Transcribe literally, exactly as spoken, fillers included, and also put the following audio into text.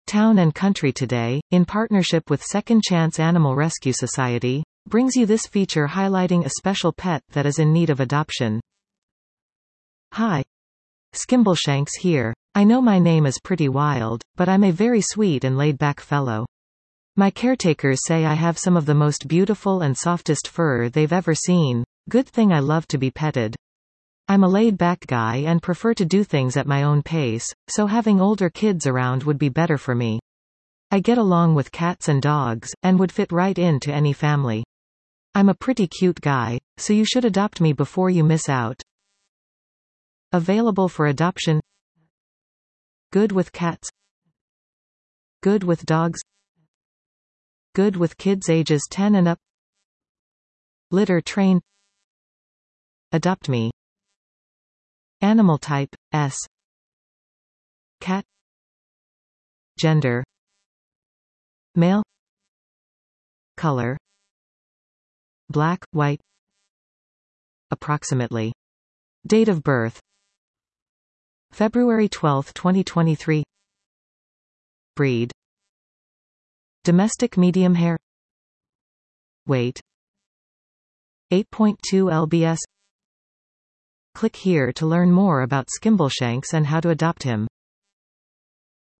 Town and Country Today, in partnership with Second Chance Animal Rescue Society, brings you this feature highlighting a special pet that is in need of adoption. Hi. Skimbleshanks here. I know my name is pretty wild, but I'm a very sweet and laid-back fellow. My caretakers say I have some of the most beautiful and softest fur they've ever seen. Good thing I love to be petted. I'm a laid-back guy and prefer to do things at my own pace, so having older kids around would be better for me. I get along with cats and dogs, and would fit right into any family. I'm a pretty cute guy, so you should adopt me before you miss out. Available for adoption. Good with cats. Good with dogs. Good with kids ages ten and up. Litter train. Adopt me. Animal type, S. Cat. Gender. Male. Color. Black, white. Approximately. Date of birth. February twelfth, twenty twenty-three. Breed. Domestic medium hair. Weight. eight point two pounds. Click here to learn more about Skimbleshanks and how to adopt him.